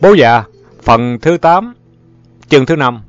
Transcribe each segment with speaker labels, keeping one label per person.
Speaker 1: Bố già, phần thứ 8, chương thứ 5.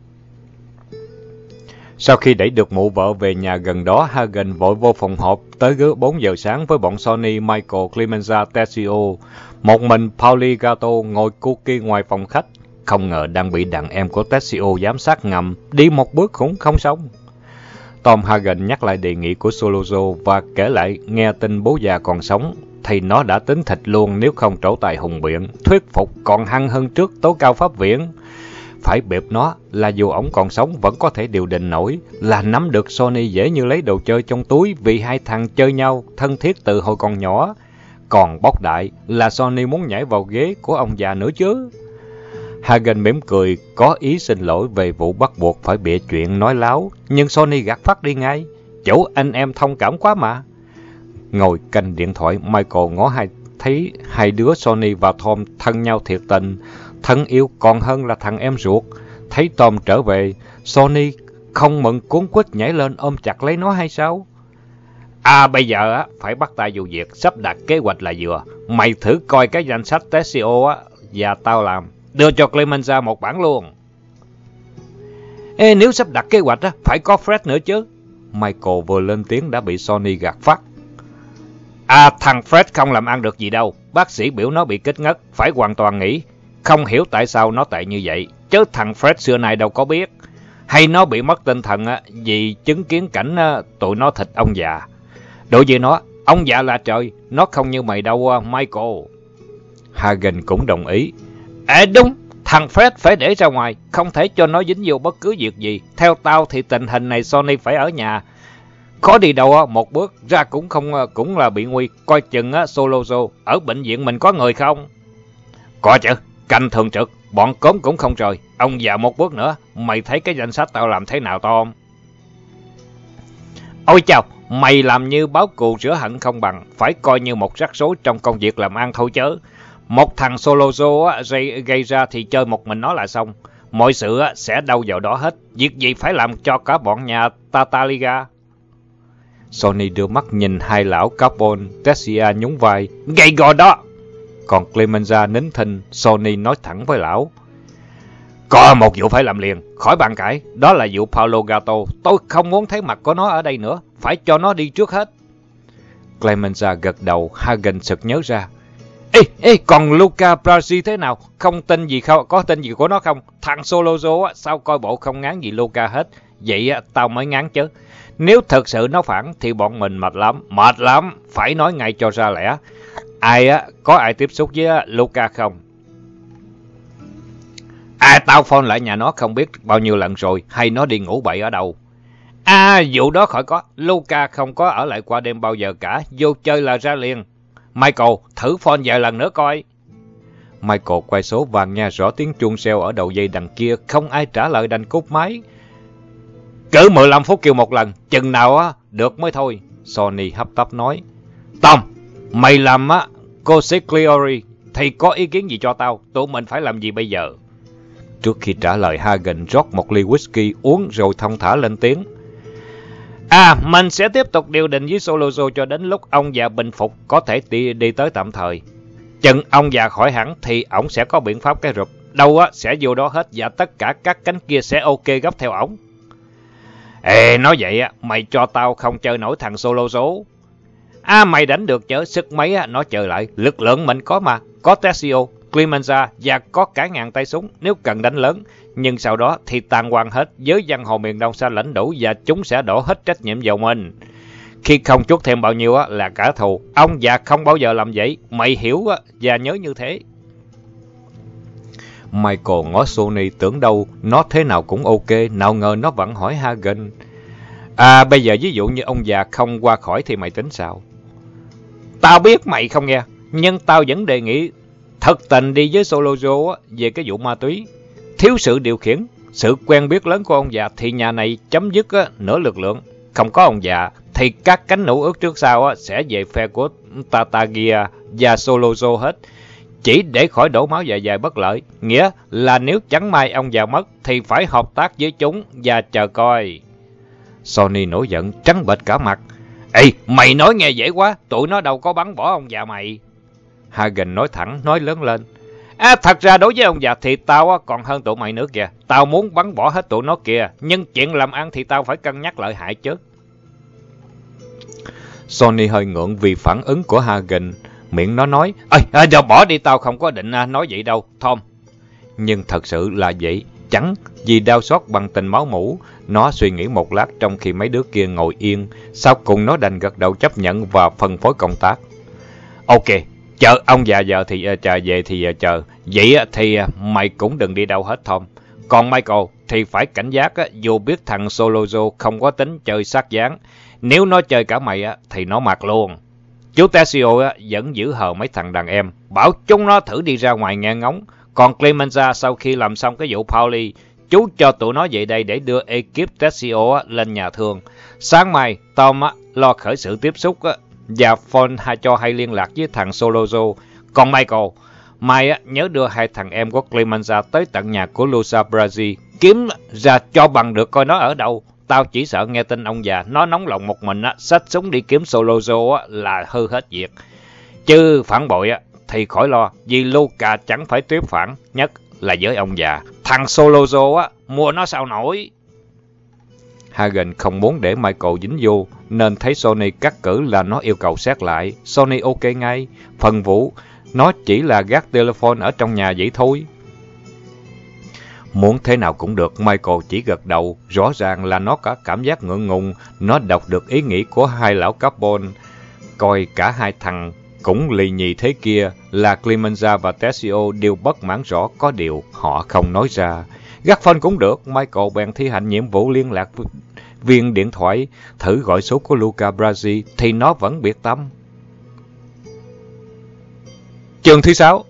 Speaker 1: Sau khi đẩy được mụ vợ về nhà gần đó, Hagen vội vô phòng họp tới 4 giờ sáng với bọn Sonny, Michael, Clemenza, Tessio. Một mình Pauli Gato ngồi cookie ngoài phòng khách. Không ngờ đang bị đàn em của Tessio giám sát ngầm, đi một bước cũng không xong. Tom Hagen nhắc lại đề nghị của Solozo và kể lại nghe tin bố già còn sống, thì nó đã tính thịt luôn nếu không trổ tài hùng biện, thuyết phục còn hăng hơn trước tố cao pháp viện. Phải bịp nó là dù ổng còn sống vẫn có thể điều đình nổi, là nắm được Sonny dễ như lấy đồ chơi trong túi vì hai thằng chơi nhau thân thiết từ hồi còn nhỏ. Còn bóc đại là Sonny muốn nhảy vào ghế của ông già nữa chứ. Hagen mỉm cười, có ý xin lỗi về vụ bắt buộc phải bịa chuyện nói láo, nhưng Sonny gạt phát đi ngay. Chủ anh em thông cảm quá mà. Ngồi canh điện thoại, Michael ngó thấy hai đứa Sonny và Tom thân nhau thiệt tình, thân yêu còn hơn là thằng em ruột. Thấy Tom trở về, Sonny không mừng cuống quýt nhảy lên ôm chặt lấy nó hay sao? Bây giờ phải bắt tay vào việc, sắp đặt kế hoạch là vừa. Mày thử coi cái danh sách Tessio và tao làm. Đưa cho Clemenza một bản luôn. Nếu sắp đặt kế hoạch phải có Fred nữa chứ. Michael vừa lên tiếng đã bị Sonny gạt phát. Thằng Fred không làm ăn được gì đâu. Bác sĩ biểu nó bị kích ngất, phải hoàn toàn nghỉ. Không hiểu tại sao nó tệ như vậy, chứ thằng Fred xưa nay đâu có biết. Hay nó bị mất tinh thần vì chứng kiến cảnh tụi nó thịt ông già. Đối với nó, ông già là trời, nó không như mày đâu Michael. Hagen cũng đồng ý. Đúng, thằng Fred phải để ra ngoài, không thể cho nó dính vô bất cứ việc gì. Theo tao thì tình hình này Sonny phải ở nhà. Khó đi đâu một bước ra cũng là bị nguy. Coi chừng Solozo ở bệnh viện mình có người không? Có chứ, canh thường trực, bọn cốm cũng không rời. Ông già một bước nữa, mày thấy cái danh sách tao làm thế nào Tom? Ôi chào, mày làm như báo cù rửa hận không bằng, phải coi như một rắc rối trong công việc làm ăn thôi chớ. Một thằng Solozo gây ra thì chơi một mình nó là xong. Mọi sự sẽ đâu vào đó hết, việc gì phải làm cho cả bọn nhà Tataliga. Sonny đưa mắt nhìn hai lão Capone, Tessia nhún vai. Gay gò đó! Còn Clemenza nín thinh, Sonny nói thẳng với lão. Có một vụ phải làm liền, khỏi bàn cãi, đó là vụ Paolo Gato. Tôi không muốn thấy mặt của nó ở đây nữa, phải cho nó đi trước hết. Clemenza gật đầu, Hagen sực nhớ ra. Còn Luca Brasi thế nào? Không tin gì có tin gì của nó không? Thằng Solozo sao coi bộ không ngán gì Luca hết. Vậy tao mới ngán chứ. Nếu thật sự nó phản thì bọn mình mệt lắm, phải nói ngay cho ra lẽ. Có ai tiếp xúc với Luca không? Tao phone lại nhà nó không biết bao nhiêu lần rồi, hay nó đi ngủ bậy ở đâu. Vụ đó khỏi có, Luca không có ở lại qua đêm bao giờ cả, vô chơi là ra liền. Michael, thử phone vài lần nữa coi. Michael quay số và nghe rõ tiếng chuông reo ở đầu dây đằng kia, không ai trả lời đành cúp máy. Cứ 15 phút kêu một lần, chừng nào được mới thôi, Sonny hấp tấp nói. Tom, mày làm Consigliere thì có ý kiến gì cho tao, tụi mình phải làm gì bây giờ? Trước khi trả lời, Hagen rót một ly whisky uống rồi thong thả lên tiếng. Mình sẽ tiếp tục điều đình với Solozo cho đến lúc ông già bình phục, có thể đi tới tạm thời. Chừng ông già khỏi hẳn thì ổng sẽ có biện pháp cái rụp. Đâu sẽ vô đó hết và tất cả các cánh kia sẽ ok gấp theo ổng. Nói vậy mày cho tao không chơi nổi thằng Solozo. Mày đánh được chớ, sức mấy nó chơi lại. Lực lượng mình có mà, có Tessio, Clemenza và có cả ngàn tay súng nếu cần đánh lớn. Nhưng sau đó thì tàn hoang hết, với giang hồ miền Đông sẽ lãnh đủ và chúng sẽ đổ hết trách nhiệm vào mình. Khi không chuốt thêm bao nhiêu là cả thù. Ông già không bao giờ làm vậy, mày hiểu và nhớ như thế. Michael ngó Sonny tưởng đâu nó thế nào cũng ok, nào ngờ nó vẫn hỏi Hagen. Bây giờ ví dụ như ông già không qua khỏi thì mày tính sao? Tao biết mày không nghe, nhưng tao vẫn đề nghị thật tình đi với Solozo về cái vụ ma túy. Thiếu sự điều khiển, sự quen biết lớn của ông già thì nhà này chấm dứt nửa lực lượng. Không có ông già thì các cánh nữ ước trước sau sẽ về phe của Tatagia và Solozo hết. Chỉ để khỏi đổ máu dạ dày bất lợi. Nghĩa là nếu chẳng may ông già mất thì phải hợp tác với chúng và chờ coi. Sonny nổi giận trắng bệch cả mặt. Mày nói nghe dễ quá, tụi nó đâu có bắn bỏ ông già mày. Hagen nói thẳng, nói lớn lên. Thật ra đối với ông già thì tao còn hơn tụi mày nữa kìa. Tao muốn bắn bỏ hết tụi nó kìa. Nhưng chuyện làm ăn thì tao phải cân nhắc lợi hại chứ.
Speaker 2: Sonny hơi ngượng vì phản ứng của Hagen. Miệng nó nói,
Speaker 1: Rồi bỏ đi, tao không có định nói vậy đâu, Tom.
Speaker 2: Nhưng thật sự là vậy. Chẳng vì đau xót bằng tình máu mủ. Nó suy nghĩ một lát trong khi mấy đứa kia ngồi yên. Sau cùng nó đành gật đầu chấp nhận và phân phối công tác.
Speaker 1: Ok, chờ ông già giờ thì chờ về thì chờ. Vậy thì mày cũng đừng đi đâu hết, Tom. Còn Michael thì phải cảnh giác, dù biết thằng Solozo không có tính chơi sát dáng. Nếu nó chơi cả mày thì nó mặc luôn. Chú Tessio vẫn giữ hờ mấy thằng đàn em, bảo chúng nó thử đi ra ngoài nghe ngóng. Còn Clemenza sau khi làm xong cái vụ Pauli, chú cho tụi nó về đây để đưa ekip Tessio lên nhà thương. Sáng mai, Tom lo khởi sự tiếp xúc và phone cho hay liên lạc với thằng Solozo. Còn Michael, mày nhớ đưa hai thằng em của Clemenza tới tận nhà của Lusa Brazil, kiếm ra cho bằng được coi nó ở đâu. Tao chỉ sợ nghe tin ông già nó nóng lòng một mình xách súng đi kiếm Solozo là hư hết việc. Chứ phản bội thì khỏi lo, vì Luca chẳng phải tiếp phản, nhất là với ông già. Thằng Solozo mua nó sao nổi.
Speaker 2: Hagen không muốn để Michael dính vô, nên thấy Sonny cắt cử là nó yêu cầu xét lại. Sonny ok ngay. Phần vụ, nó chỉ là gác telephone ở trong nhà vậy thôi. Muốn thế nào cũng được, Michael chỉ gật đầu. Rõ ràng là nó có cảm giác ngượng ngùng. Nó đọc được ý nghĩ của hai lão Capone. Coi cả hai thằng cũng lì nhì thế kia là Clemenza và Tessio đều bất mãn rõ, có điều họ không nói ra. Gác phone cũng được, Michael bèn thi hành nhiệm vụ liên lạc viên điện thoại, thử gọi số của Luca Brazil thì nó vẫn biệt tâm.
Speaker 1: Chương thứ 6.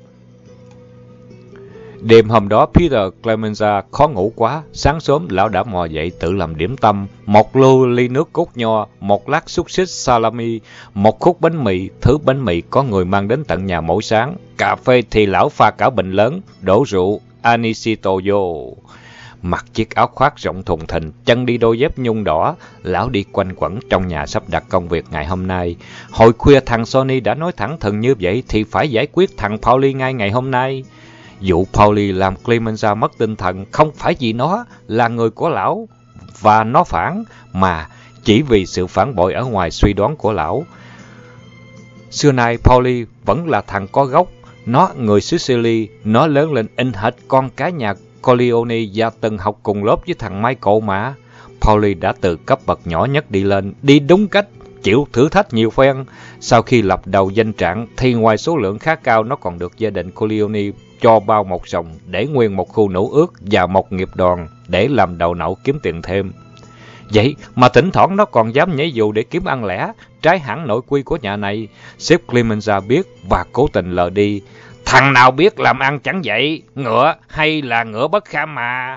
Speaker 2: Đêm hôm đó Peter Clemenza khó ngủ quá, sáng sớm lão đã mò dậy tự làm điểm tâm, một ly nước cốt nho, một lát xúc xích salami, một khúc bánh mì, thứ bánh mì có người mang đến tận nhà mỗi sáng. Cà phê thì lão pha cả bình lớn, đổ rượu Anisito vô. Mặc chiếc áo khoác rộng thùng thình, chân đi đôi dép nhung đỏ, lão đi quanh quẩn trong nhà sắp đặt công việc ngày hôm nay. Hồi khuya thằng Sonny đã nói thẳng thừng như vậy thì phải giải quyết thằng Pauli ngay ngày hôm nay. Vụ Pauli làm Clemenza mất tinh thần không phải vì nó là người của lão và nó phản, mà chỉ vì sự phản bội ở ngoài suy đoán của lão. Xưa nay Pauli vẫn là thằng có gốc, nó người Sicily, nó lớn lên in hệt con cái nhà Corleone và từng học cùng lớp với thằng Michael mà. Pauli đã từ cấp bậc nhỏ nhất đi lên, đi đúng cách, chịu thử thách nhiều phen. Sau khi lập đầu danh trạng thì ngoài số lượng khá cao, nó còn được gia đình Corleone cho bao một sòng để nguyên một khu nữ ước và một nghiệp đoàn để làm đầu nậu kiếm tiền thêm. Vậy mà thỉnh thoảng nó còn dám nhảy dù để kiếm ăn lẻ, trái hẳn nội quy của nhà này. Sếp Clemenza biết và cố tình lờ đi.
Speaker 1: Thằng nào biết làm ăn chẳng vậy, ngựa hay là ngựa bất kham mà.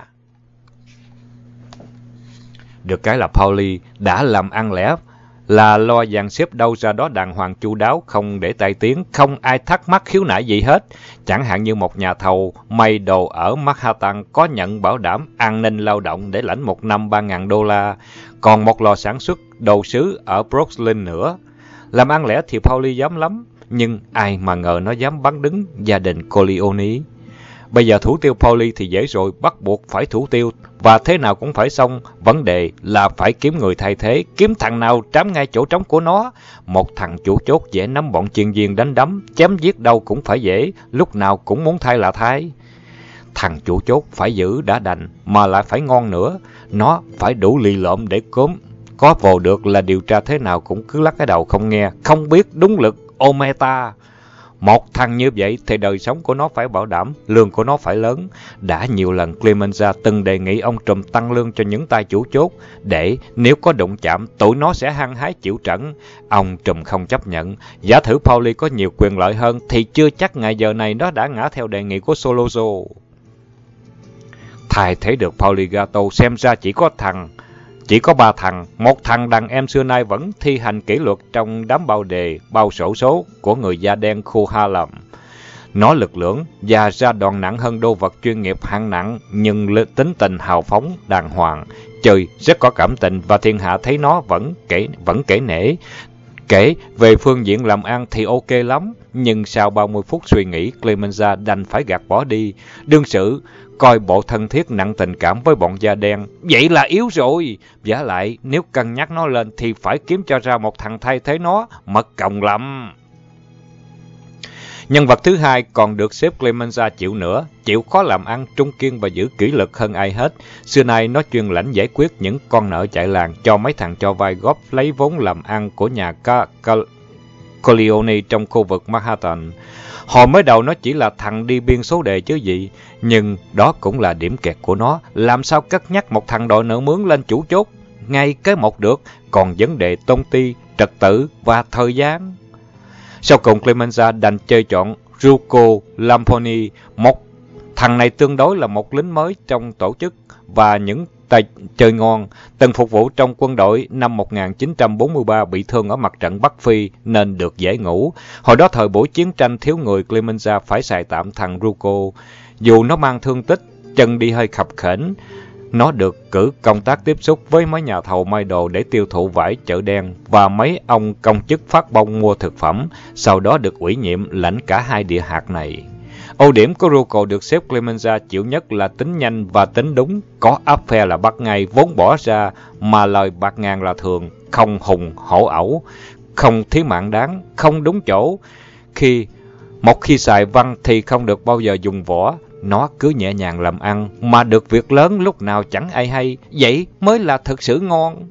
Speaker 2: Được cái là Pauli đã làm ăn lẻ, là lo dàn xếp đâu ra đó đàng hoàng chu đáo, không để tai tiếng, không ai thắc mắc khiếu nại gì hết. Chẳng hạn như một nhà thầu may đồ ở Manhattan có nhận bảo đảm an ninh lao động để lãnh một năm $3,000, còn một lò sản xuất đồ sứ ở Brooklyn nữa. Làm ăn lẻ thì Pauli dám lắm, nhưng ai mà ngờ nó dám bắn đứng gia đình Corleone. Bây giờ thủ tiêu Pauli thì dễ rồi, bắt buộc phải thủ tiêu, và thế nào cũng phải xong. Vấn đề là phải kiếm người thay thế, kiếm thằng nào trám ngay chỗ trống của nó. Một thằng chủ chốt dễ nắm bọn chuyên viên đánh đấm, chém giết đâu cũng phải dễ, lúc nào cũng muốn thay là thay. Thằng chủ chốt phải giữ đã đành, mà lại phải ngon nữa. Nó phải đủ lì lợm để cốm. Có vồ được là điều tra thế nào cũng cứ lắc cái đầu không nghe, không biết đúng lực, ometa. Một thằng như vậy thì đời sống của nó phải bảo đảm, lương của nó phải lớn. Đã nhiều lần Clemenza từng đề nghị ông trùm tăng lương cho những tay chủ chốt, để nếu có đụng chạm, tụi nó sẽ hăng hái chịu trận. Ông trùm không chấp nhận. Giả thử Pauli có nhiều quyền lợi hơn thì chưa chắc ngày giờ này nó đã ngã theo đề nghị của Solozo. Thay thế được Pauli Gato xem ra chỉ có 3 thằng. Một thằng đàn em xưa nay vẫn thi hành kỷ luật trong đám bao đề, bao xổ số của người da đen khu Harlem. Nó lực lưỡng và ra đòn nặng hơn đô vật chuyên nghiệp hạng nặng, nhưng tính tình hào phóng, đàng hoàng, chơi rất có cảm tình và thiên hạ thấy nó vẫn kể nể. Kể về phương diện làm ăn thì ok lắm, nhưng sau 30 phút suy nghĩ, Clemenza đành phải gạt bỏ đi. Đương sự coi bộ thân thiết nặng tình cảm với bọn da đen, vậy là yếu rồi. Vả lại, nếu cân nhắc nó lên thì phải kiếm cho ra một thằng thay thế nó, mất công lắm. Nhân vật thứ hai còn được sếp Clemenza chịu nữa, chịu khó làm ăn, trung kiên và giữ kỷ luật hơn ai hết. Xưa nay nó chuyên lãnh giải quyết những con nợ chạy làng cho mấy thằng cho vay góp lấy vốn làm ăn của nhà Corleone trong khu vực Manhattan. Hồi mới đầu nó chỉ là thằng đi biên số đề chứ gì, nhưng đó cũng là điểm kẹt của nó. Làm sao cất nhắc một thằng đòi nợ mướn lên chủ chốt ngay cái một được, còn vấn đề tôn ti, trật tự và thời gian. Sau cùng Clemenza đành chơi chọn Rocco Lamponi, một thằng này tương đối là một lính mới trong tổ chức và những tay chơi ngon, từng phục vụ trong quân đội năm 1943, bị thương ở mặt trận Bắc Phi nên được dễ ngủ. Hồi đó thời buổi chiến tranh thiếu người, Clemenza phải xài tạm thằng Rocco. Dù nó mang thương tích, chân đi hơi khập khểnh, nó được cử công tác tiếp xúc với mấy nhà thầu may đồ để tiêu thụ vải chợ đen và mấy ông công chức phát bông mua thực phẩm, sau đó được ủy nhiệm lãnh cả hai địa hạt này. Ưu điểm của Rocco được sếp Clemenza chịu nhất là tính nhanh và tính đúng, có áp phe là bắt ngay, vốn bỏ ra mà lời bạc ngàn là thường, không hùng hổ ẩu, không thí mạng đáng, không đúng chỗ. Một khi xài văn thì không được bao giờ dùng võ. Nó cứ nhẹ nhàng làm ăn, mà được việc lớn lúc nào chẳng ai hay, vậy mới là thực sự ngon.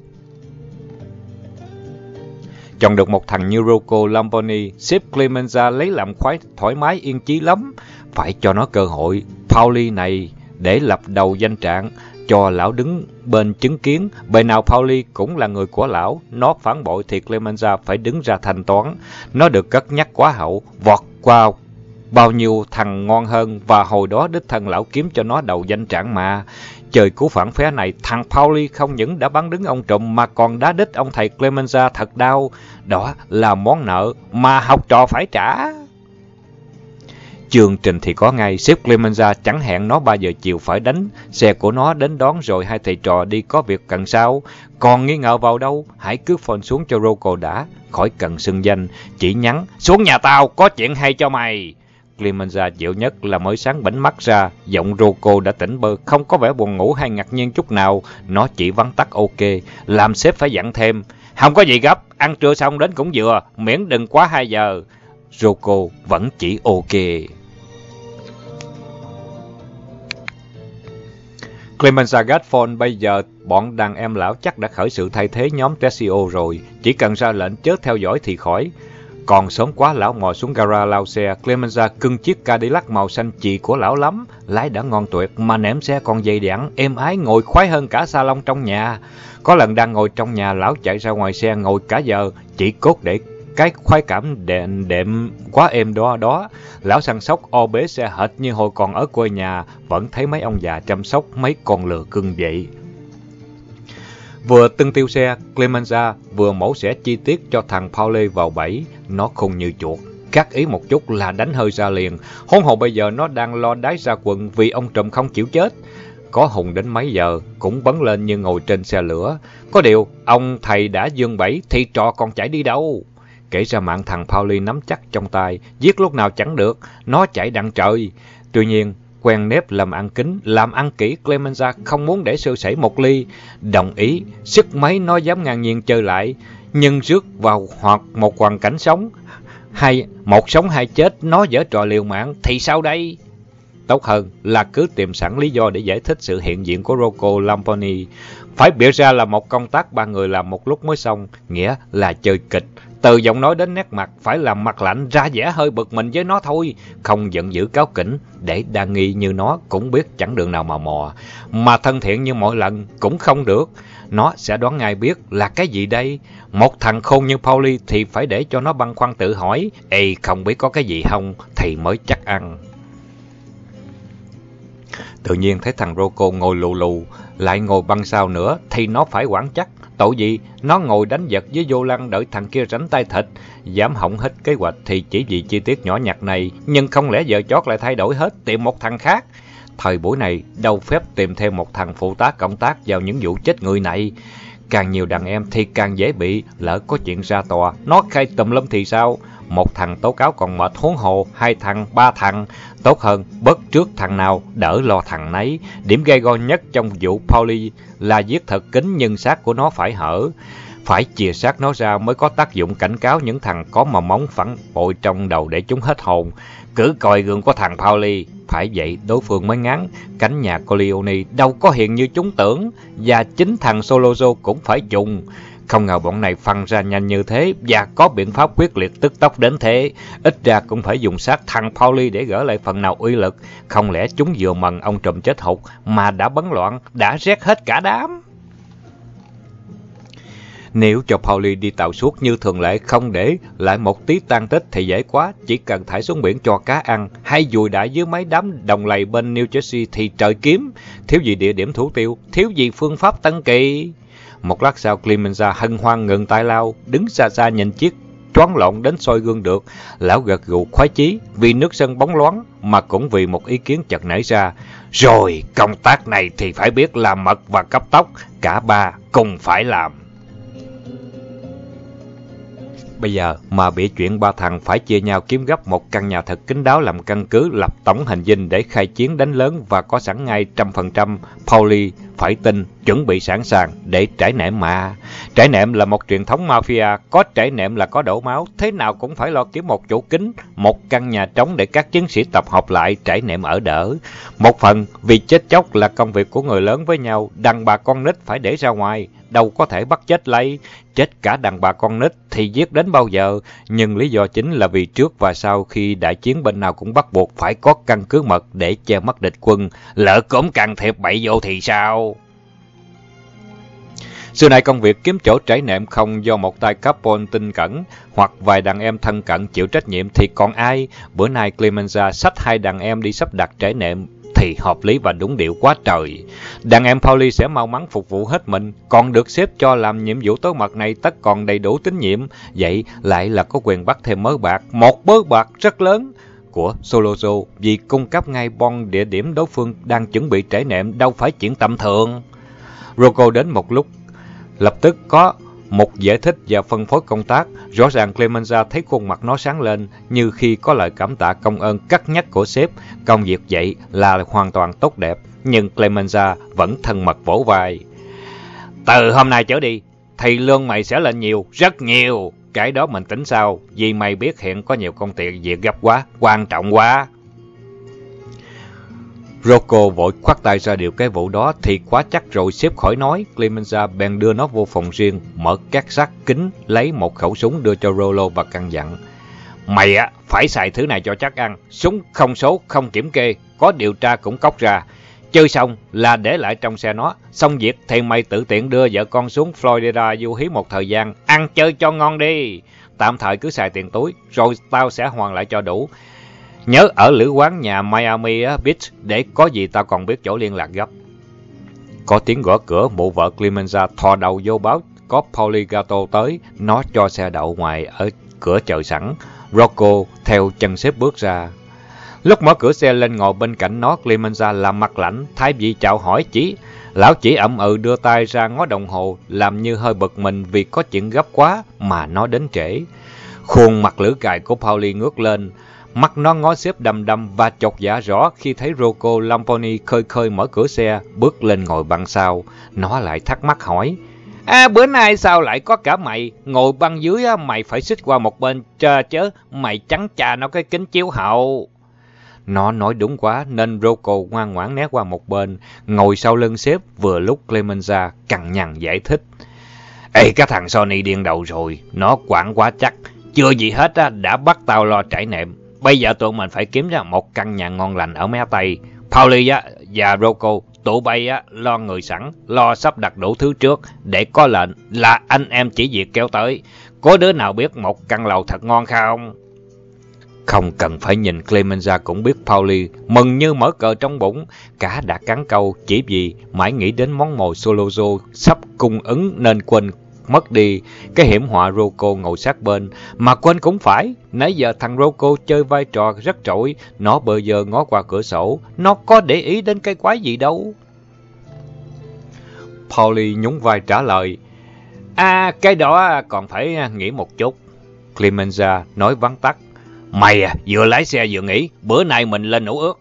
Speaker 2: Chọn được một thằng như Rocco Lamponi, sếp Clemenza lấy làm thoải mái yên chí lắm. Phải cho nó cơ hội, Pauli này, để lập đầu danh trạng, cho lão đứng bên chứng kiến. Bề nào Pauli cũng là người của lão, nó phản bội thì Clemenza phải đứng ra thanh toán. Nó được cất nhắc quá hậu, vọt qua bao nhiêu thằng ngon hơn, và hồi đó đích thân lão kiếm cho nó đầu danh trạng mà. Trời cứu phản phé này, thằng Pauli không những đã bắn đứng ông trùm mà còn đá đít ông thầy Clemenza thật đau. Đó là món nợ mà học trò phải trả. Chương trình thì có ngay, sếp Clemenza chẳng hẹn nó 3 giờ chiều phải đánh. Xe của nó đến đón rồi hai thầy trò đi có việc cần sao. Còn nghi ngờ vào đâu, hãy cứ phone xuống cho Rocco đã, khỏi cần xưng danh. Chỉ nhắn, xuống nhà tao, có chuyện hay cho mày. Clemenza chịu nhất là mới sáng bảnh mắt ra, giọng Rocco đã tỉnh bơ, không có vẻ buồn ngủ hay ngạc nhiên chút nào. Nó chỉ vắn tắt ok, làm sếp phải dặn thêm. Không có gì gấp, ăn trưa xong đến cũng vừa, miễn đừng quá 2 giờ. Rocco vẫn chỉ ok. Clemenza gắt phone, bây giờ bọn đàn em lão chắc đã khởi sự thay thế nhóm Tessio rồi, chỉ cần ra lệnh chớt theo dõi thì khỏi. Còn sớm quá, lão mò xuống gara lao xe. Clemenza cưng chiếc Cadillac màu xanh chì của lão lắm, lái đã ngon tuyệt mà nẻm xe còn dày dặn, êm ái, ngồi khoái hơn cả salon trong nhà. Có lần đang ngồi trong nhà, lão chạy ra ngoài xe ngồi cả giờ, chỉ cốt để cái khoái cảm đệm quá êm đó. Lão săn sóc o bế xe hệt như hồi còn ở quê nhà, vẫn thấy mấy ông già chăm sóc mấy con lừa cưng vậy. Vừa tưng tiêu xe, Clemenza vừa mổ xẻ chi tiết cho thằng Pauli vào bẫy. Nó khùng như chuột, cắt ý một chút là đánh hơi ra liền. Huống hồ bây giờ nó đang lo đái ra quần vì ông trùm không chịu chết. Có hùng đến mấy giờ cũng bấn lên như ngồi trên xe lửa. Có điều, ông thầy đã giương bẫy thì trò còn chạy đi đâu. Kể ra mạng thằng Pauli nắm chắc trong tay, giết lúc nào chẳng được, nó chạy đằng trời. Tuy nhiên, quen nếp làm ăn kín, làm ăn kỹ, Clemenza không muốn để sơ sẩy một ly. Đồng ý, sức mấy nó dám ngang nhiên chơi lại, nhưng rước vào hoặc một hoàn cảnh sống, hay một sống hai chết, nó giở trò liều mạng, thì sao đây? Tốt hơn là cứ tìm sẵn lý do để giải thích sự hiện diện của Rocco Lamponi. Phải bịa ra là một công tác 3 người làm một lúc mới xong, nghĩa là chơi kịch. Từ giọng nói đến nét mặt phải làm mặt lạnh, ra vẻ hơi bực mình với nó thôi, không giận dữ cáu kỉnh, để đa nghi như nó cũng biết chẳng đường nào mà mò. Mà thân thiện như mọi lần cũng không được, nó sẽ đoán ngay biết là cái gì đây. Một thằng khôn như Pauli thì phải để cho nó băn khoăn tự hỏi, ê không biết có cái gì không thì mới chắc ăn. Tự nhiên thấy thằng Rocco ngồi lù lù, lại ngồi băng sau nữa thì nó phải quản chắc. Tội gì, nó ngồi đánh giật với vô lăng đợi thằng kia rảnh tay thịt. Dám hỏng hết kế hoạch thì chỉ vì chi tiết nhỏ nhặt này, nhưng không lẽ giờ chót lại thay đổi hết, tìm một thằng khác. Thời buổi này, đâu phép tìm thêm một thằng phụ tá cộng tác vào những vụ chết người này. Càng nhiều đàn em thì càng dễ bị, lỡ có chuyện ra tòa, nó khai tùm lum thì sao? Một thằng tố cáo còn mệt huống hồ, 2 thằng, 3 thằng. Tốt hơn, bớt trước thằng nào, đỡ lo thằng nấy. Điểm gai go nhất trong vụ Pauli là giết thật kín nhưng xác của nó phải hở. Phải chìa xác nó ra mới có tác dụng cảnh cáo những thằng có mầm móng phản bội trong đầu để chúng hết hồn. Cứ coi gương của thằng Pauli, phải vậy đối phương mới ngán. Cánh nhà Corleone đâu có hiền như chúng tưởng, và chính thằng Solozo cũng phải dùng. Không ngờ bọn này phăng ra nhanh như thế và có biện pháp quyết liệt tức tốc đến thế. Ít ra cũng phải dùng xác thằng Pauli để gỡ lại phần nào uy lực. Không lẽ chúng vừa mần ông trùm chết hụt mà đã bấn loạn, đã rét hết cả đám. Nếu cho Pauli đi tàu suốt như thường lệ, không để lại một tí tang tích thì dễ quá. Chỉ cần thải xuống biển cho cá ăn, hay dùi đại dưới mấy đám đồng lầy bên New Jersey thì trời kiếm. Thiếu gì địa điểm thủ tiêu, thiếu gì phương pháp tân kỳ. Một lát sau, Clemenza hân hoan ngừng tay lao, đứng xa xa nhìn chiếc choáng lộn đến soi gương được. Lão gật gù khoái chí, vì nước sân bóng loáng, mà cũng vì một ý kiến chợt nảy ra. Rồi, công tác này thì phải biết làm mật và cấp tốc, cả ba cùng phải làm. Bây giờ mà bị chuyện ba thằng phải chia nhau kiếm gấp một căn nhà thật kín đáo làm căn cứ lập tổng hành dinh để khai chiến đánh lớn và có sẵn ngay 100%, Pauli phải tin, chuẩn bị sẵn sàng để trải nệm mà. Trải nệm là một truyền thống mafia, có trải nệm là có đổ máu, thế nào cũng phải lo kiếm một chỗ kín, một căn nhà trống để các chiến sĩ tập hợp lại trải nệm ở đỡ. Một phần vì chết chóc là công việc của người lớn với nhau, đàn bà con nít phải để ra ngoài, đâu có thể bắt chết lấy. Chết cả đàn bà con nít thì giết đến bao giờ, nhưng lý do chính là vì trước và sau khi đại chiến bên nào cũng bắt buộc phải có căn cứ mật để che mắt địch quân, lỡ cổm can thiệp bậy vô thì sao? Xưa nay công việc kiếm chỗ trải nệm không do một tay Capone tinh cẩn hoặc vài đàn em thân cận chịu trách nhiệm thì còn ai. Bữa nay Clemenza xách 2 đàn em đi sắp đặt trải nệm thì hợp lý và đúng điệu quá trời. Đàn em Pauli sẽ mau mắn phục vụ hết mình, còn được xếp cho làm nhiệm vụ tối mật này tất còn đầy đủ tín nhiệm. Vậy lại là có quyền bắt thêm mớ bạc, một mớ bạc rất lớn của Solozo vì cung cấp ngay bon địa điểm đối phương đang chuẩn bị trải nệm, đâu phải chuyện tầm thường. Rocco đến một lúc, lập tức có một giải thích và phân phối công tác. Rõ ràng Clemenza thấy khuôn mặt nó sáng lên như khi có lời cảm tạ công ơn cắt nhắc của sếp. Công việc vậy là hoàn toàn tốt đẹp, nhưng Clemenza vẫn thân mật vỗ vai. Từ hôm nay trở đi thì lương mày sẽ lên nhiều, rất nhiều. Cái đó mình tính sau, vì mày biết hiện có nhiều công việc gấp quá, quan trọng quá. Rocco vội khoát tay ra điều cái vụ đó thì quá chắc rồi sếp khỏi nói. Clemenza bèn đưa nó vô phòng riêng, mở két sắt kính, lấy một khẩu súng đưa cho Rollo và căn dặn. Mày á, phải xài thứ này cho chắc ăn. Súng không số, không kiểm kê, có điều tra cũng cóc ra. Chơi xong là để lại trong xe nó. Xong việc thì mày tự tiện đưa vợ con xuống Florida du hí một thời gian. Ăn chơi cho ngon đi. Tạm thời cứ xài tiền túi, rồi tao sẽ hoàn lại cho đủ. Nhớ ở lữ quán nhà Miami Beach để có gì tao còn biết chỗ liên lạc gấp. Có tiếng gõ cửa, mụ vợ Clemenza thò đầu vô báo có Pauli Gato tới. Nó cho xe đậu ngoài ở cửa chờ sẵn. Rocco theo chân sếp bước ra. Lúc mở cửa xe lên ngồi bên cạnh nó, Clemenza làm mặt lạnh, thay vì chào hỏi lão chỉ ậm ừ đưa tay ra ngó đồng hồ, làm như hơi bực mình vì có chuyện gấp quá mà nó đến trễ. Khuôn mặt lưỡi cài của Pauli ngước lên, mắt nó ngó sếp đăm đăm và chột dạ rõ khi thấy Rocco Lamponi khơi khơi mở cửa xe, bước lên ngồi băng sau. Nó lại thắc mắc hỏi, bữa nay sao lại có cả mày? Ngồi băng dưới mày phải xích qua một bên chứ, mày chắn chà nó cái kính chiếu hậu. Nó nói đúng quá nên Rocco ngoan ngoãn né qua một bên, ngồi sau lưng sếp, vừa lúc Clemenza cằn nhằn giải thích. Ê, cái thằng Sonny điên đầu rồi, nó quảng quá chắc, chưa gì hết đã bắt tao lo trải nệm. Bây giờ tụi mình phải kiếm ra một căn nhà ngon lành ở mé Tây. Pauli và Rocco, tụi bay lo người sẵn, lo sắp đặt đủ thứ trước, để có lệnh là anh em chỉ việc kéo tới. Có đứa nào biết một căn lầu thật ngon không? Không cần phải nhìn, Clemenza cũng biết Pauli mừng như mở cờ trong bụng. Cả đã cắn câu chỉ vì mãi nghĩ đến món mồi Solozo sắp cung ứng nên quên mất đi cái hiểm họa Rocco ngồi sát bên. Mà quên cũng phải, nãy giờ thằng Rocco chơi vai trò rất trội. Nó bơ giờ ngó qua cửa sổ, nó có để ý đến cái quái gì đâu. Pauli nhún vai trả lời,
Speaker 1: Cái đó còn phải nghĩ một chút.
Speaker 2: Clemenza nói vắn tắt.
Speaker 1: Mày vừa lái xe vừa nghĩ, bữa nay mình lên nấu ước.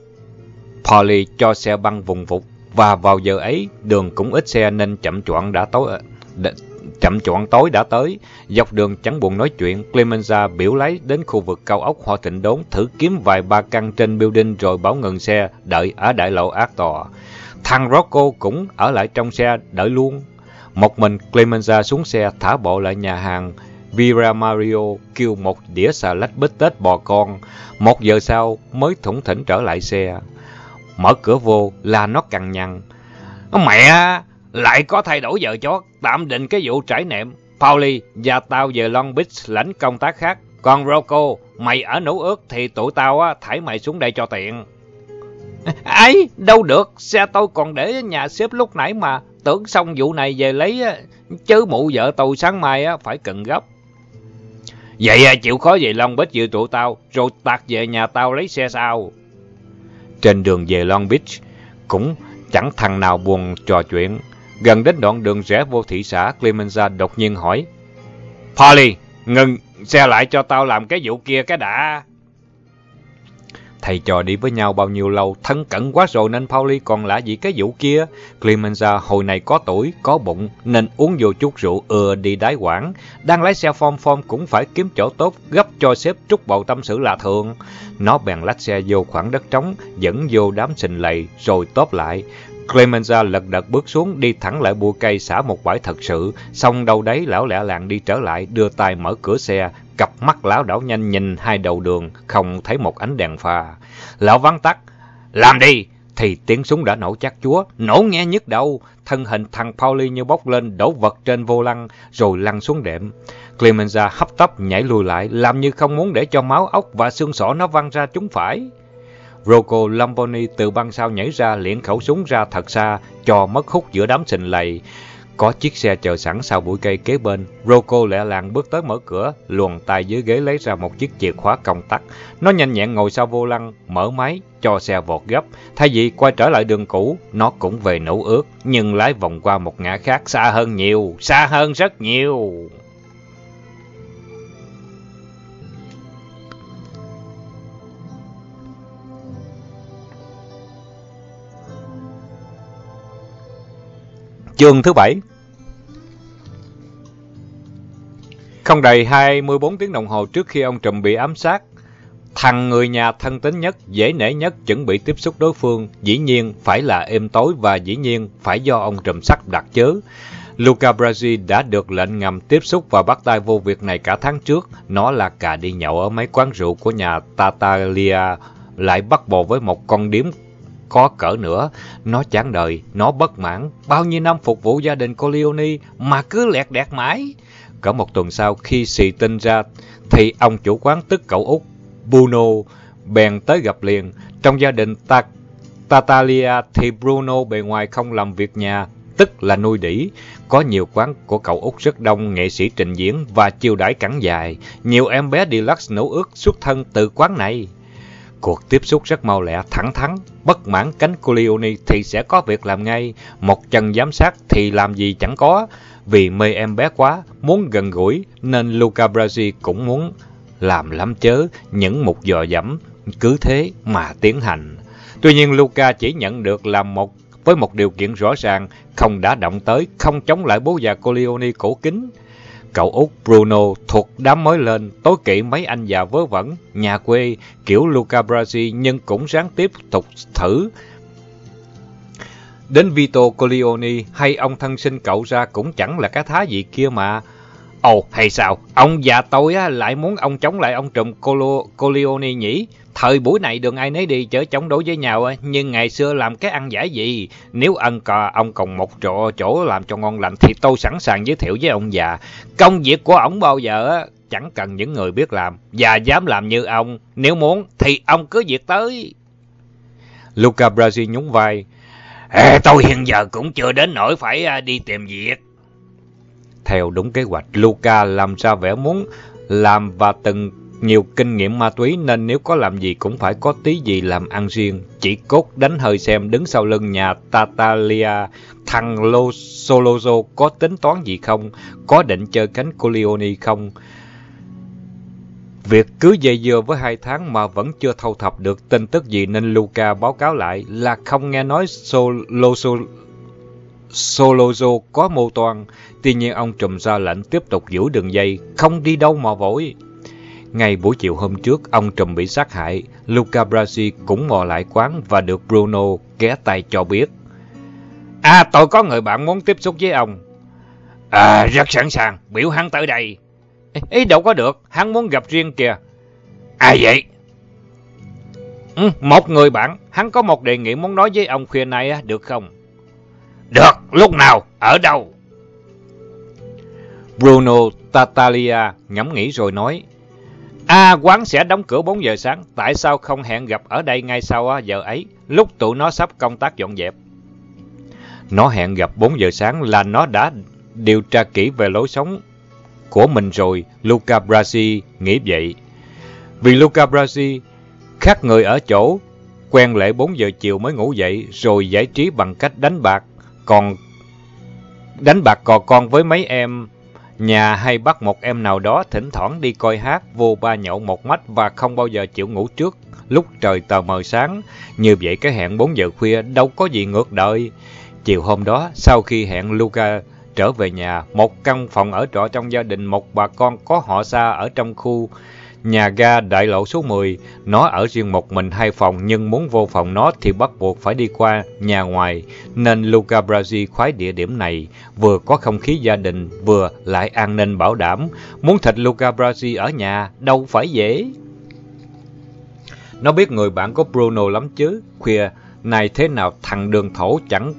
Speaker 2: Polly cho xe băng vùng vụt, và vào giờ ấy, đường cũng ít xe nên chậm choạng tối đã tới. Dọc đường chẳng buồn nói chuyện, Clemenza biểu lái đến khu vực cao ốc Hoa Thịnh Đốn, thử kiếm vài ba căn trên building rồi bảo ngừng xe, đợi ở đại lộ Arthur. Thằng Rocco cũng ở lại trong xe đợi luôn. Một mình Clemenza xuống xe, thả bộ lại nhà hàng Villa Mario, kêu một đĩa xà lách bít tết bò con. 1 giờ sau mới thủng thỉnh trở lại xe. Mở cửa vô là nó cằn nhằn.
Speaker 1: Mẹ, lại có thay đổi giờ chót, tạm định cái vụ trải nệm. Polly và tao về Long Beach lãnh công tác khác. Còn Rocco, mày ở nấu ước thì tụi tao thảy mày xuống đây cho tiện. Ấy, đâu được, xe tôi còn để ở nhà sếp lúc nãy mà. Tưởng xong vụ này về lấy, chứ mụ vợ tôi sáng mai phải cần gấp. Vậy chịu khó về Long Beach với tụi tao, rồi tạt về nhà tao lấy xe sao?
Speaker 2: Trên đường về Long Beach, cũng chẳng thằng nào buồn trò chuyện. Gần đến đoạn đường rẽ vô thị xã, Clemenza đột nhiên hỏi.
Speaker 1: Polly, ngừng xe lại cho tao làm cái vụ kia cái đã.
Speaker 2: Thầy trò đi với nhau bao nhiêu lâu, thân cận quá rồi nên Polly còn lạ gì cái vụ kia. Clemenza hồi này có tuổi, có bụng, nên uống vô chút rượu đi đái quảng. Đang lái xe phom cũng phải kiếm chỗ tốt, gấp cho sếp trút bầu tâm sự là thường. Nó bèn lách xe vô khoảng đất trống, dẫn vô đám sình lầy, rồi tóp lại. Clemenza lật đật bước xuống, đi thẳng lại bụi cây xả một bãi thật sự. Xong đâu đấy lão lẹ làng đi trở lại, đưa tay mở cửa xe. Cặp mắt lão đảo nhanh nhìn hai đầu đường, không thấy một ánh đèn pha. Lão vắn tắt. Làm đi! Thì tiếng súng đã nổ chát chúa, nổ nghe nhức đầu. Thân hình thằng Polly như bốc lên, đổ vật trên vô lăng, rồi lăn xuống đệm. Clemenza hấp tấp nhảy lùi lại, làm như không muốn để cho máu ốc và xương sọ nó văng ra trúng phải. Rocco Lamboni từ băng sau nhảy ra, liệng khẩu súng ra thật xa, cho mất hút giữa đám sình lầy. Có chiếc xe chờ sẵn sau bụi cây kế bên. Rocco lẹ làng bước tới mở cửa, luồn tay dưới ghế lấy ra một chiếc chìa khóa công tắc. Nó nhanh nhẹn ngồi sau vô lăng, mở máy, cho xe vọt gấp. Thay vì quay trở lại đường cũ, nó cũng về nấu ước, nhưng lái vòng qua một ngã khác xa hơn nhiều, xa hơn rất nhiều. Chương thứ 7. Không đầy 24 tiếng đồng hồ trước khi ông Trùm bị ám sát, thằng người nhà thân tín nhất, dễ nể nhất chuẩn bị tiếp xúc đối phương, dĩ nhiên phải là êm tối và dĩ nhiên phải do ông Trùm sắp đặt chớ. Luca Brasi đã được lệnh ngầm tiếp xúc và bắt tay vô việc này cả tháng trước. Nó là cà đi nhậu ở mấy quán rượu của nhà Tartaglia, lại bắt bồ với một con điếm có cỡ nữa. Nó chán đời, nó bất mãn. Bao nhiêu năm phục vụ gia đình Corleone mà cứ lẹt đẹt mãi. Cỡ một tuần sau khi xì tin ra thì ông chủ quán tức cậu út Bruno bèn tới gặp liền. Trong gia đình Tartaglia thì Bruno bề ngoài không làm việc nhà, tức là nuôi đĩ. Có nhiều quán của cậu út rất đông nghệ sĩ trình diễn và chiêu đãi cẳng dài. Nhiều em bé deluxe nấu ước xuất thân từ quán này. Cuộc tiếp xúc rất mau lẹ, thẳng thắn. Bất mãn cánh Corleone thì sẽ có việc làm ngay. Một chân giám sát thì làm gì chẳng có. Vì mê em bé quá, muốn gần gũi, nên Luca Brasi cũng muốn làm lắm chớ, những mục dò dẫm, cứ thế mà tiến hành. Tuy nhiên Luca chỉ nhận được làm với một điều kiện rõ ràng, không đả động tới, không chống lại bố già Corleone cổ kính. Cậu út Bruno thuộc đám mới lên, tối kỵ mấy anh già vớ vẩn, nhà quê, kiểu Luca Brasi, nhưng cũng ráng tiếp tục thử. Đến Vito Corleone hay ông thân sinh cậu ra cũng chẳng là cái thá gì kia mà. Ồ, hay sao? Ông già tôi lại muốn ông chống lại ông Trùm Corleone nhỉ? Thời buổi này đừng ai nấy đi chở chống đối với nhau, nhưng ngày xưa làm cái ăn giả gì? Nếu ông còn một chỗ làm cho ngon lành thì tôi sẵn sàng giới thiệu với ông già. Công việc của ông bao giờ chẳng cần những người biết làm, và dám làm như ông. Nếu muốn thì ông cứ việc tới. Luca Brasi nhún vai. Tôi hiện giờ cũng chưa đến nỗi phải đi tìm việc. Theo đúng kế hoạch, Luca làm ra vẻ muốn làm và từng nhiều kinh nghiệm ma túy nên nếu có làm gì cũng phải có tí gì làm ăn riêng. Chỉ cốt đánh hơi xem đứng sau lưng nhà Tartaglia, thằng Solozo có tính toán gì không? Có định chơi cánh Corleone không? Việc cứ dây dưa với 2 tháng mà vẫn chưa thâu thập được tin tức gì nên Luca báo cáo lại là không nghe nói Solozo có mưu toan. Tuy nhiên ông trùm ra lệnh tiếp tục giữ đường dây, không đi đâu mà vội. Ngay buổi chiều hôm trước, ông trùm bị sát hại. Luca Brasi cũng mò lại quán và được Bruno ghé tay cho biết.
Speaker 1: Tôi có người bạn muốn tiếp xúc với ông. Rất sẵn sàng, biểu hắn tới đây. Ý đâu có được, hắn muốn gặp riêng kìa. Ai vậy? Một người bạn, hắn có một đề nghị muốn nói với ông khuya nay, được không? Được, lúc nào, ở đâu?
Speaker 2: Bruno Tartaglia ngẫm nghĩ rồi nói.
Speaker 1: Quán sẽ đóng cửa 4 giờ sáng, tại sao không hẹn gặp ở đây ngay sau giờ ấy, lúc tụi nó sắp công tác dọn dẹp?
Speaker 2: Nó hẹn gặp 4 giờ sáng là nó đã điều tra kỹ về lối sống của mình rồi, Luca Brasi nghĩ vậy. Vì Luca Brasi khác người ở chỗ, quen lễ 4 giờ chiều mới ngủ dậy, rồi giải trí bằng cách đánh bạc cò con với mấy em nhà hay bắt một em nào đó thỉnh thoảng đi coi hát, vô ba nhậu một mách và không bao giờ chịu ngủ trước lúc trời tờ mờ sáng. Như vậy cái hẹn 4 giờ khuya đâu có gì ngược đời. Chiều hôm đó, sau khi hẹn Luca trở về nhà, một căn phòng ở trọ trong gia đình một bà con có họ xa ở trong khu nhà ga đại lộ số 10. Nó ở riêng một mình 2 phòng, nhưng muốn vô phòng nó thì bắt buộc phải đi qua nhà ngoài, nên Luca Brasi khoái địa điểm này, vừa có không khí gia đình, vừa lại an ninh bảo đảm. Muốn thịt Luca Brasi ở nhà đâu phải dễ. Nó biết người bạn của Bruno lắm chứ. Khuya này thế nào thằng đường thổ chẳng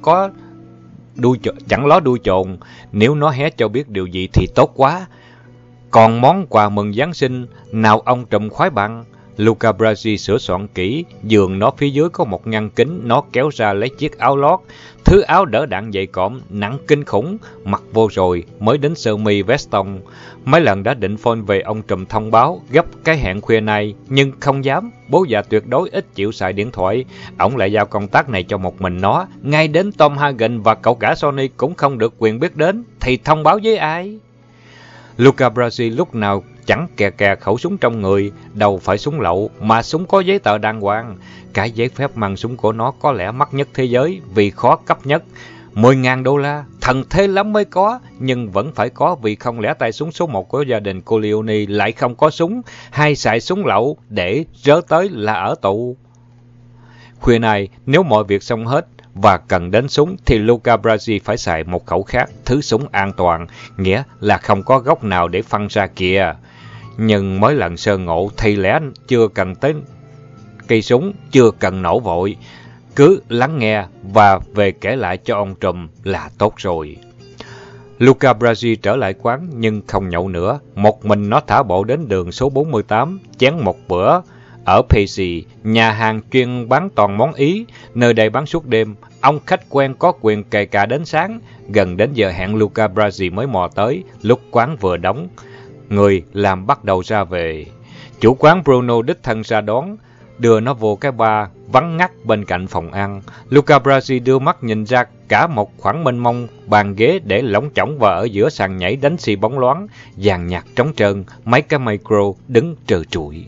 Speaker 2: ló đuôi trồn. Nếu nó hé cho biết điều gì thì tốt quá. Còn món quà mừng Giáng sinh, nào ông trùm khoái bằng. Luca Brasi sửa soạn kỹ, giường nó phía dưới có một ngăn kính, nó kéo ra lấy chiếc áo lót. Thứ áo đỡ đạn dày cộm, nặng kinh khủng, mặc vô rồi, mới đến sơ mi veston. Mấy lần đã định phone về ông trùm thông báo, gấp cái hẹn khuya này, nhưng không dám, bố già tuyệt đối ít chịu xài điện thoại. Ổng lại giao công tác này cho một mình nó, ngay đến Tom Hagen và cậu cả Sonny cũng không được quyền biết đến, thì thông báo với ai? Luca Brasi lúc nào chẳng kè khẩu súng trong người, đâu phải súng lậu, mà súng có giấy tờ đàng hoàng. Cái giấy phép mang súng của nó có lẽ mắc nhất thế giới, vì khó cấp nhất. 10.000 đô la, thần thế lắm mới có, nhưng vẫn phải có, vì không lẽ tay súng số 1 của gia đình Corleone lại không có súng, hay xài súng lậu để rớ tới là ở tù. Khuya này, nếu mọi việc xong hết và cần đến súng thì Luca Brasi phải xài một khẩu khác, thứ súng an toàn, nghĩa là không có góc nào để phăng ra kìa. Nhưng mới lần sơ ngộ thì lẽ chưa cần tới cây súng, chưa cần nổ vội. Cứ lắng nghe và về kể lại cho ông trùm là tốt rồi. Luca Brasi trở lại quán nhưng không nhậu nữa. Một mình nó thả bộ đến đường số 48, chén một bữa ở Pacey, nhà hàng chuyên bán toàn món Ý. Nơi đây bán suốt đêm, ông khách quen có quyền kề cà đến sáng. Gần đến giờ hẹn Luca Brasi mới mò tới, lúc quán vừa đóng. Người làm bắt đầu ra về. Chủ quán Bruno đích thân ra đón, đưa nó vô cái bar vắng ngắt bên cạnh phòng ăn. Luca Brasi đưa mắt nhìn ra cả một khoảng mênh mông, bàn ghế để lỏng chỏng và ở giữa sàn nhảy đánh xì bóng loáng, dàn nhạc trống trơn, mấy cái micro đứng trơ trụi.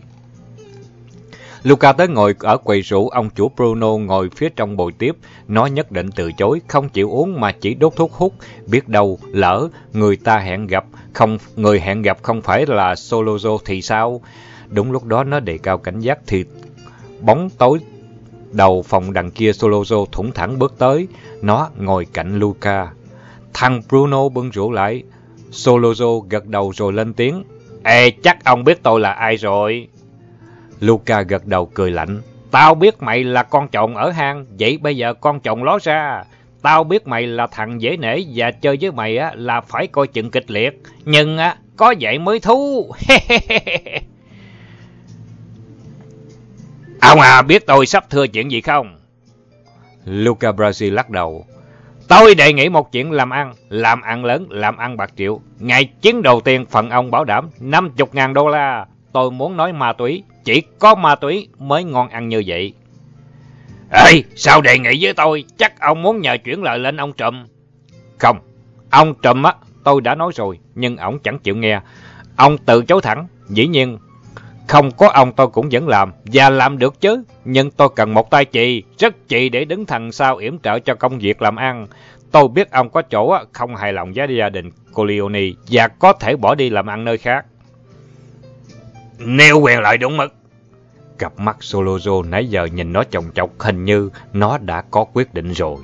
Speaker 2: Luca tới ngồi ở quầy rượu, ông chủ Bruno ngồi phía trong bồi tiếp. Nó nhất định từ chối, không chịu uống mà chỉ đốt thuốc hút. Biết đâu lỡ người hẹn gặp không phải là Solozo thì sao? Đúng lúc đó nó đề cao cảnh giác thì bóng tối đầu phòng đằng kia Solozo thủng thẳng bước tới. Nó ngồi cạnh Luca. Thằng Bruno bưng rượu lại. Solozo gật đầu rồi lên tiếng. Ê, chắc ông biết tôi là ai rồi. Luca gật đầu cười lạnh. Tao biết mày là con trộm ở hang, vậy bây giờ con trộm ló ra. Tao biết mày là thằng dễ nể và chơi với mày là phải coi chừng kịch liệt. Nhưng có vậy mới thú. Ông biết tôi sắp thưa chuyện gì không? Luca Brasi lắc đầu.
Speaker 1: Tôi đề nghị một chuyện làm ăn lớn, làm ăn bạc triệu. Ngày chiến đầu tiên phần ông bảo đảm 50.000 đô la. tôi muốn nói ma túy. Chỉ có ma túy mới ngon ăn như vậy. Ê, sao đề nghị với tôi? Chắc ông muốn nhờ chuyển lời lên ông Trùm. Không, ông Trùm á, tôi đã nói rồi, nhưng ổng chẳng chịu nghe. Ông từ chối thẳng. Dĩ nhiên, không có ông tôi cũng vẫn làm, và làm được chứ. Nhưng tôi cần một tay chì, rất chì để đứng thằng sau yểm trợ cho công việc làm ăn. Tôi biết ông có chỗ không hài lòng với gia đình Corleone và có thể bỏ đi làm ăn nơi khác. Nêu quyền lợi đúng mực. Cặp mắt Solozo nãy giờ nhìn nó chòng chọc, hình như nó đã có quyết định rồi.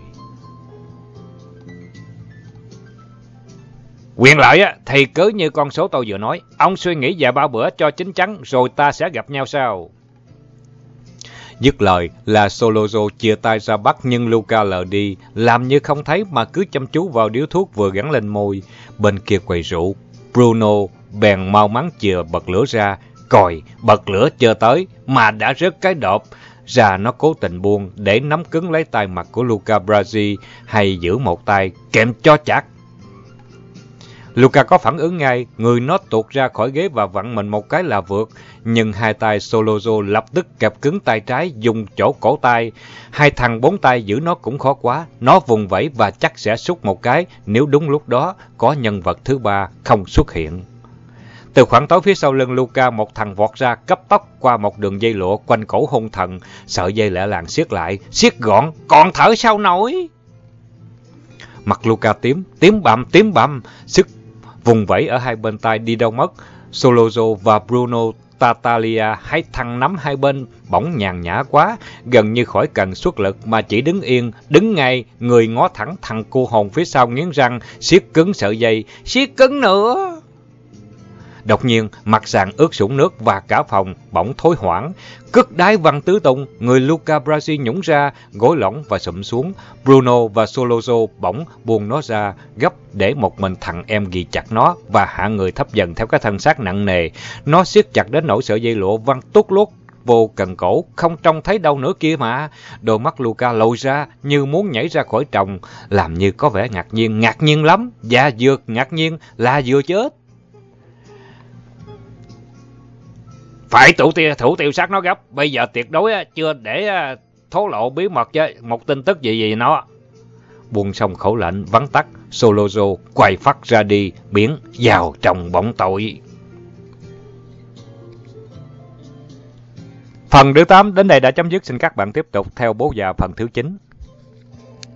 Speaker 1: Quyền lợi thì cứ như con số tôi vừa nói. Ông suy nghĩ vài ba bữa cho chín chắn, rồi ta sẽ gặp nhau sau. Dứt lời là Solozo chia tay ra bắt, nhưng Luca lờ đi, làm như không thấy mà cứ chăm chú vào điếu thuốc vừa gắn lên môi. Bên kia quầy rượu, Bruno bèn mau mắn chừa bật lửa ra. Còi, bật lửa chưa tới mà đã rớt cái độp ra. Nó cố tình buông để nắm cứng lấy tay mặt của Luca Brasi, hay giữ một tay kèm cho chặt. Luca có phản ứng ngay, người nó tuột ra khỏi ghế và vặn mình một cái là vượt. Nhưng hai tay Solozo lập tức kẹp cứng tay trái, dùng chỗ cổ tay. Hai thằng bốn tay giữ nó cũng khó quá. Nó vùng vẫy và chắc sẽ sút một cái nếu đúng lúc đó có nhân vật thứ ba không xuất hiện. Từ khoảng tối phía sau lưng Luca, một thằng vọt ra cấp tốc qua một đường dây lụa quanh cổ hung thần. Sợi dây lẹ làng siết lại, siết gọn, còn thở sao nổi. Mặt Luca tím bầm, sức vùng vẫy ở hai bên tay đi đâu mất. Solozo và Bruno Tartaglia, hai thằng nắm hai bên, bỗng nhàn nhã quá, gần như khỏi cần xuất lực mà chỉ đứng yên, đứng ngay, người ngó thẳng thằng cô hồn phía sau, nghiến răng, siết cứng sợi dây, siết cứng nữa. Đột nhiên, mặt sàn ướt sũng nước và cả phòng bỗng thối hoảng. Cước đái văng tứ tung, người Luca Brasi nhũng ra, gối lõng và sụm xuống. Bruno và Solozo bỗng buông nó ra, gấp để một mình thằng em ghi chặt nó và hạ người thấp dần theo cái thân xác nặng nề. Nó siết chặt đến nỗi sợi dây lụa văng tút lút vô cần cổ, không trông thấy đâu nữa kia mà. Đôi mắt Luca lồi ra như muốn nhảy ra khỏi tròng, làm như có vẻ ngạc nhiên lắm, và vừa ngạc nhiên là vừa chết. Phải thủ tiêu sát nó gấp. Bây giờ tuyệt đối chưa để thố lộ bí mật với một tin tức gì nó. Buông xong khẩu lệnh vắn tắt, Solozo quay phắt ra đi, biến vào trong bóng tối. Phần thứ 8 đến đây đã chấm dứt. Xin các bạn tiếp tục theo bố già phần thứ 9.